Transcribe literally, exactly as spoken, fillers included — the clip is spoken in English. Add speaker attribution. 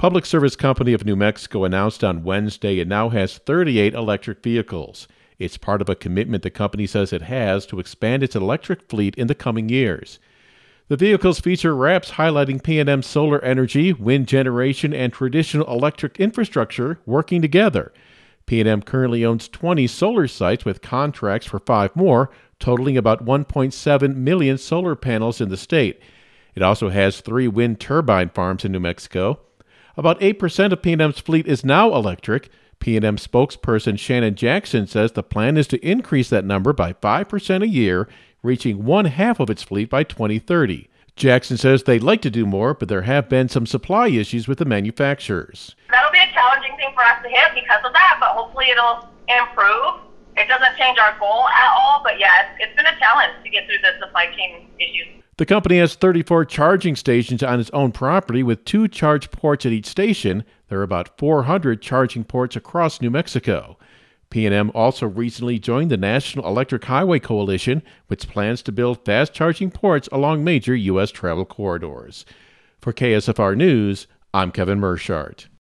Speaker 1: Public Service Company of New Mexico announced on Wednesday it now has thirty-eight electric vehicles. It's part of a commitment the company says it has to expand its electric fleet in the coming years. The vehicles feature wraps highlighting P and M's solar energy, wind generation, and traditional electric infrastructure working together. P and M currently owns twenty solar sites with contracts for five more, totaling about one point seven million solar panels in the state. It also has three wind turbine farms in New Mexico. About eight percent of P and M's fleet is now electric. P and M spokesperson Shannon Jackson says the plan is to increase that number by five percent a year, reaching one half of its fleet by twenty thirty. Jackson says they'd like to do more, but there have been some supply issues with the manufacturers.
Speaker 2: That'll be a challenging thing for us to hit because of that, but hopefully it'll improve. It doesn't change our goal at all, but yeah, it's, it's been a challenge to get through the supply chain issues.
Speaker 1: The company has thirty-four charging stations on its own property with two charge ports at each station. There are about four hundred charging ports across New Mexico. P and M also recently joined the National Electric Highway Coalition, which plans to build fast charging ports along major U S travel corridors. For K S F R News, I'm Kevin Mershart.